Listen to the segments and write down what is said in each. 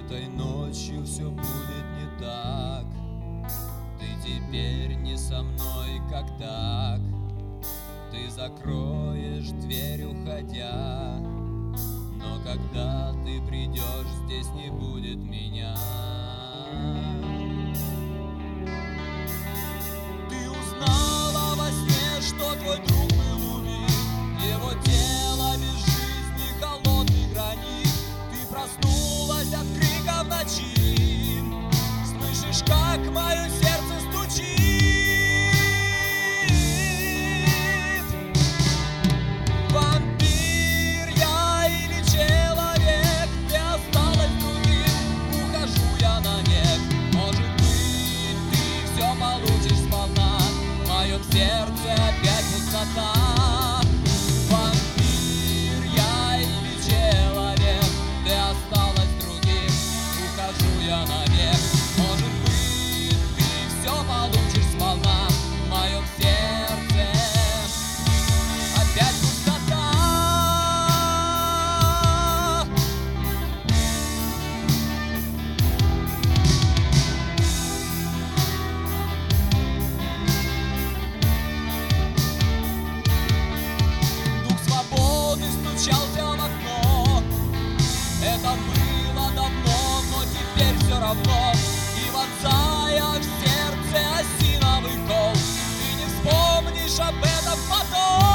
Этой ночью все будет не так. Ты теперь не со мной, как так. Ты закроешь дверь, уходя, но когда ты придешь, здесь не будет меня. Ты узнала во сне, что твой друг был убит. Его тело без жизни, холодный гранит. Ты проснулась от крика в ночи. Слышишь, как мое сердце стучит. Вампир я или человек? Ты осталась другим, ухожу я навек. Может быть, ты все получишь сполна. В моем сердце опять пустота. Вампир я или человек? Ты осталась другим, ухожу я навек. Может быть, ты все получишь сполна. В моем сердце опять пустота. Дух свободы стучался в окно. Это было давно, но теперь все равно. И вонзая в сердце осиновый кол, ты не вспомнишь об этом потом.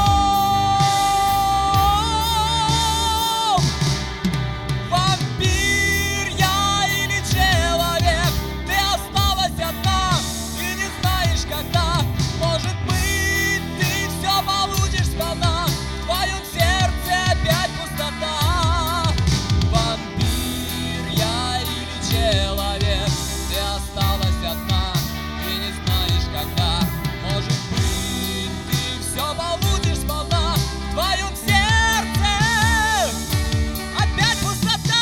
Вампир я или человек? Ты осталась одна, ты не знаешь когда. Может быть, ты все получишь сполна. В твоем сердце опять пустота. Вампир я или человек? Ты осталась одна, ты не знаешь когда. Может быть, ты все получишь сполна. В твоем сердце опять пустота.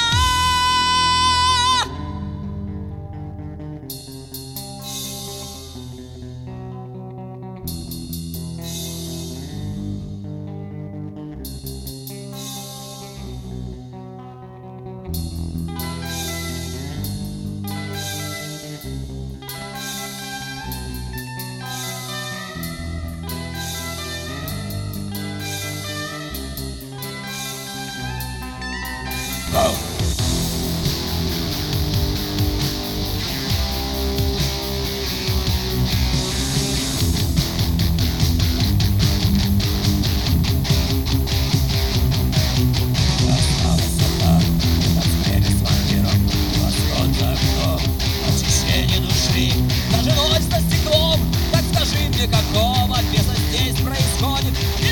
Очищение души, даже ночь за стеклом. Так скажи мне, какого беса здесь происходит?